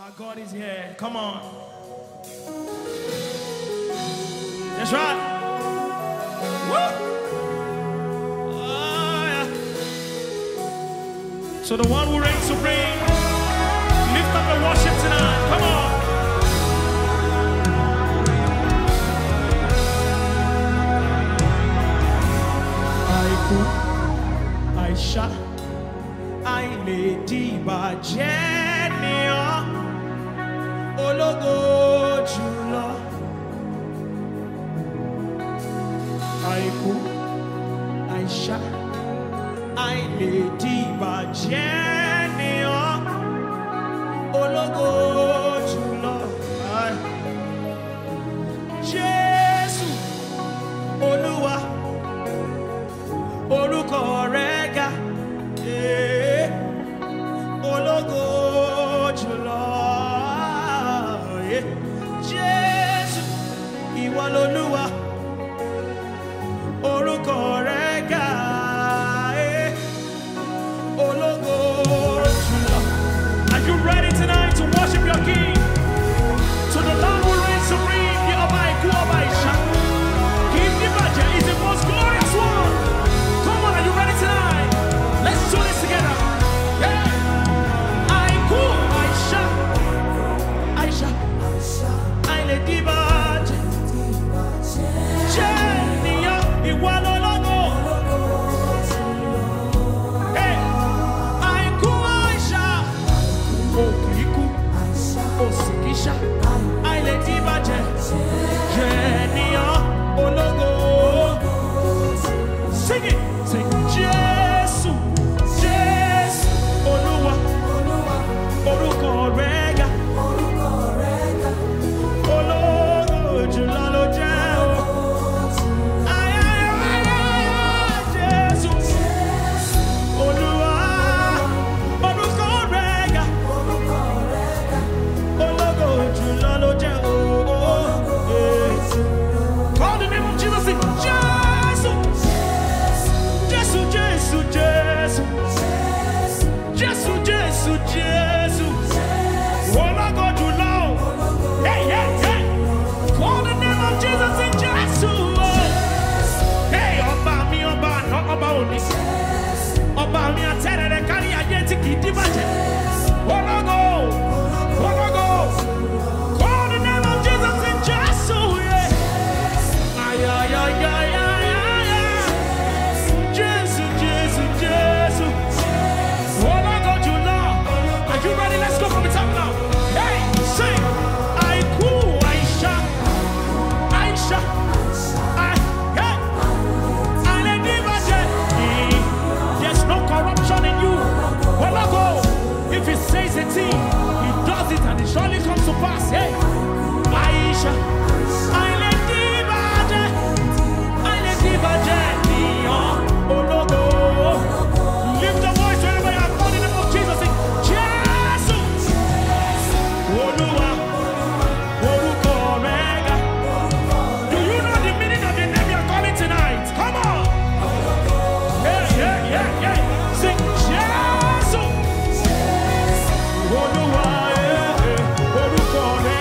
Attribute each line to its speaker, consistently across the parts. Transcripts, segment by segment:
Speaker 1: Our God is here. Come on. That's right. Woo! Oh, yeah. So the one who reigns supreme, lift up the worship tonight. Come on. Aisha, I lady Bajenia, Ologo Jula. Aiku, Aisha, I lady Bajenia, Ologo Jula. Jesus, Oluwa, Olukorega. Ologo jùlọ, Jésù, ìwọ l'Olúwa, orúkọ rẹ̀ ga, Ologo jùlọ. Are you ready tonight to worship your King? To the Lord who reigns supreme, the Ọba Àìkú, Ọba Ìṣà. King Ìbàjẹ́ is the most glorious one. Come on, are you ready tonight? Let's do this together. Aisha, I let Dibaje, Jenia, Iwalologo. Hey, Aiku Aisha, Okiriku, Osikisha, I let Dibaje, Jenia, Ologo. Sing it, sing Jesus, Jesus, Oluwa, Oruko Rega. Olúwa, orúkọ rẹ̀.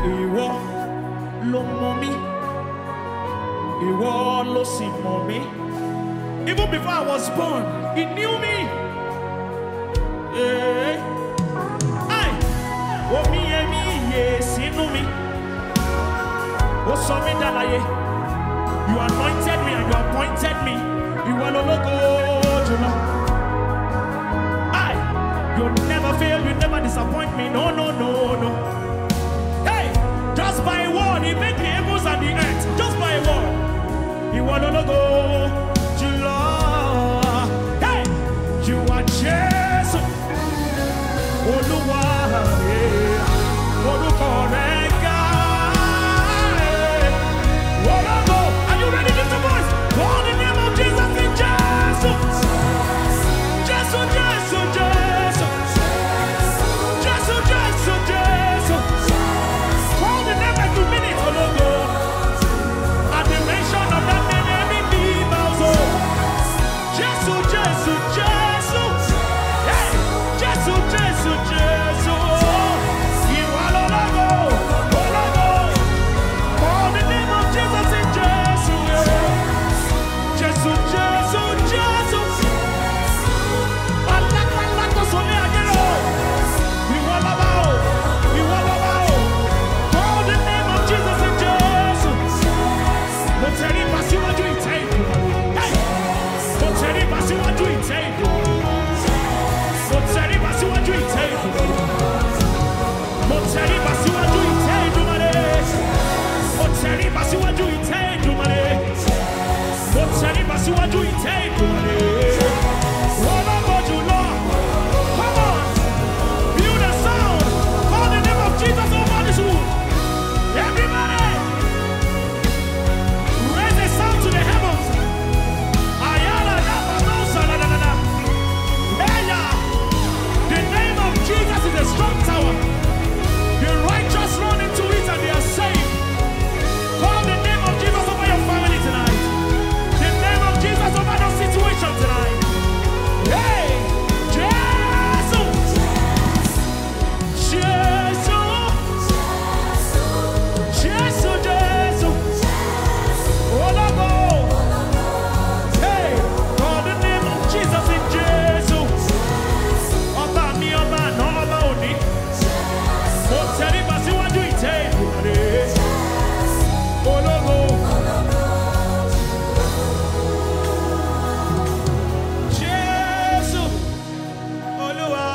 Speaker 1: Ìwọ ló mọ̀ mí, ìwọ ló sì mọ̀ mí. Even before I was born, He knew me. Omi ẹ̀mí ìyè sínú mi, ó sọ mí dálàyé. You anointed me and you appointed me. Ìwọ lológo jùlọ. You never fail, you never disappoint me. No, no, no, no. Hey, just by a word, He made the heavens and the earth. Just by a word. Ìwọ lológo jùlọ. Hey, you are Jesus. Olúwa, orúkọ rẹ̀ ga. Ológo, are you ready to lift your voice? Call the name of Jesus in Jesus. Jesus, Jesus, Jesus. Jesus, Jesus, Jesus. Call the name like 2 minutes. Ológo. At the mention of that name, every knee bows. Jesus, Jesus, Jesus. Hey, Jesus, Jesus, Jesus. You are Ológo, Ológo. Call the name of Jesus in Jesus. Jesus, Jesus, Jesus. Alákàlàkà sọlẹ̀ àjẹrò. Ìwọ lọ́ba o, ìwọ lọ́ba o. Call the name of Jesus in Jesus. Mo tẹríba síwájú ìtẹ́ Ìdùmarè. Mo tẹríba síwájú ìtẹ́ Ìdùmarè. Mo tẹríba síwájú ìtẹ́ Ìdùmarè. Mo tẹríba síwájú ìtẹ́ Ìdùmarè. Mo tẹríba síwájú ìtẹ́ Ìdùmarè. Mo tẹríba síwájú ìtẹ́ Ìdùmarè. Ológo jùlọ. Come on, build a sound. Call the name of Jesus over this room. Everybody, raise a sound to the heavens. Ayala, Dabarosa, da, da, da, da. Eya. The name of Jesus is a strong tower. The righteous run into it and they are saved. Call the name of Jesus over your family tonight. The name of Jesus over your situation tonight. Hey, Jesus. Jesus. Jesus, Jesus. Ológo. Hey, call the name of Jesus in Jesus. Ọba mi, ọba àná, ọba òní. Mo tẹríba síwájú ìtẹ́ Ìdùmarè. Ológo. Jésù, Olúwa,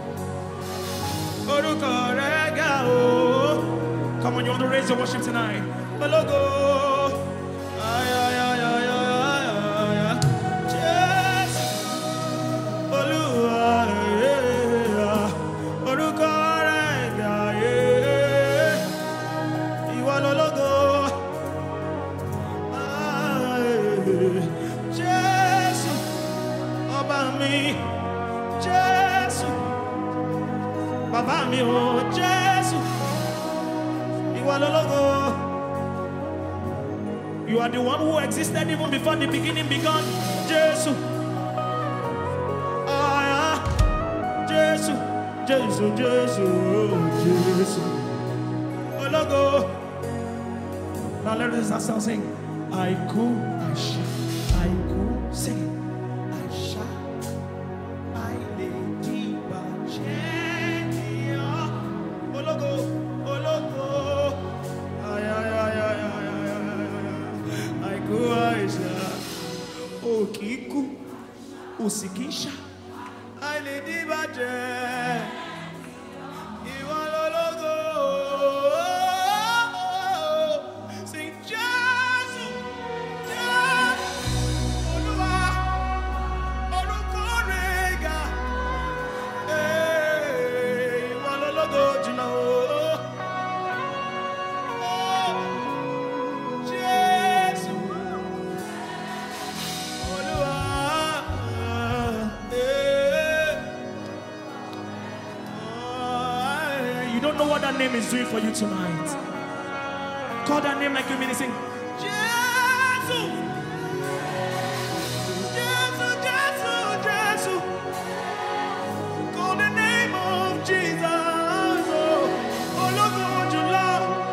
Speaker 1: orúkọ rẹ̀ ga o. Come on, you want to raise your worship tonight. Ológo. Ay, ay, ay, ay, ay, ay, ay. Jésù, Olúwa, orúkọ rẹ̀ ga, ìwọ lológo. Jésù, ọba mi, Jésù, bàbá mi o, Jésù, ìwọ lológo. You are the one who existed even before the beginning began. Jésù, Jésù, Jésù, Jésù, Jésù, ológo. Now let us start sing. Àìkú, àìṣá, àìkú, sing. Àìṣá, àìlèdìbàjẹ́ ènìyàn. Ológo, ológo. Ay, ay, ay, ay, ay, ay, ay, ay. Àìkú, àìṣá, ò kìí kú, ò sì kìí ṣá. Àìlèdìbàjẹ́, ìwọ lológo. Sing Jésù, Jésù, Olúwa, orúkọ rẹ̀ ga. Ìwọ lológo jùlọ. Jésù, Olúwa. You don't know what that name is doing for you tonight. Call that name like you mean it. Sing Jesus. Jesus, Jesus, Jesus. Call the name of Jesus. Oh, look what you love.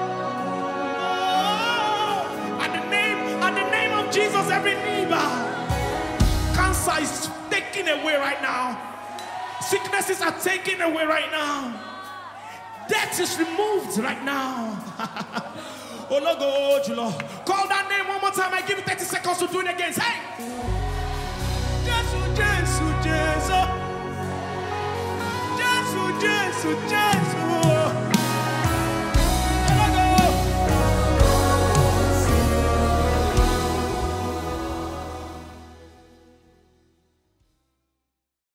Speaker 1: cancer is taken away right now. Sicknesses are taken away right now. Death is removed right now. Oh Lord, call that name one more time. I give you 30 seconds to do it again. Hey! Jesus, Jesus, Jesus, Jesus, Jesus.